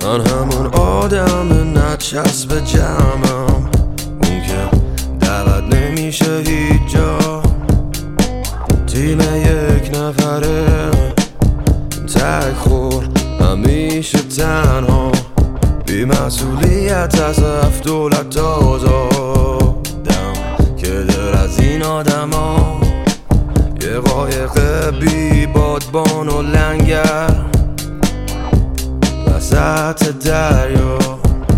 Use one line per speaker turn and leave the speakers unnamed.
من همون آدم نچسب جمعم، اون که دعوت نمیشه هیچ جا. تیم یک نفره تک خور، همیشه تنها، بی مسئولیت از هفت دولت آزادم. که در از این آدم ها یه قایق بی بادبان و لنگر وسط دریا.